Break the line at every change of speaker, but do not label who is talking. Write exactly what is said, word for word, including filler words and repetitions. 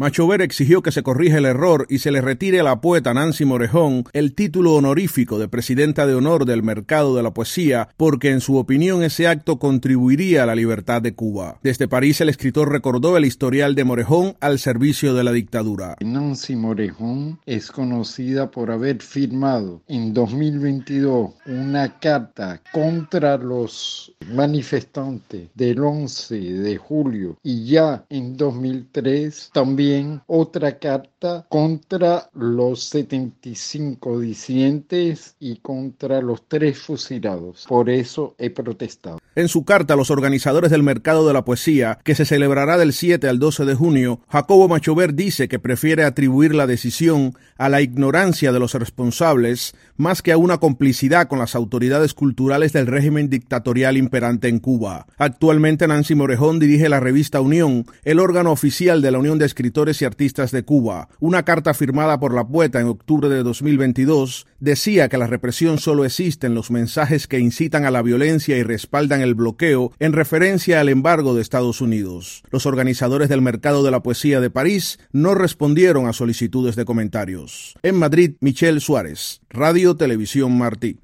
Machauver exigió que se corrija el error y se le retire a la poeta Nancy Morejón el título honorífico de presidenta de honor del mercado de la poesía, porque en su opinión ese acto contribuiría a la libertad de Cuba. Desde París, el escritor recordó el historial de Morejón al servicio de la dictadura.
Nancy Morejón es conocida por haber firmado en dos mil veintidós una carta contra los manifestantes del once de julio y ya en dos mil tres también otra carta contra los setenta y cinco disidentes y contra los tres fusilados. Por eso he protestado.
En su carta a los organizadores del mercado de la poesía, que se celebrará del siete al doce de junio, Jacobo Machauver dice que prefiere atribuir la decisión a la ignorancia de los responsables más que a una complicidad con las autoridades culturales del régimen dictatorial imperante en Cuba. Actualmente Nancy Morejón dirige la revista Unión, el órgano oficial de la Unión de Escritores y Artistas de Cuba. Una carta firmada por la poeta en octubre de dos mil veintidós decía que la represión solo existe en los mensajes que incitan a la violencia y respaldan el bloqueo, en referencia al embargo de Estados Unidos. Los organizadores del mercado de la poesía de París no respondieron a solicitudes de comentarios. En Madrid, Michelle Suárez, Radio Televisión Martí.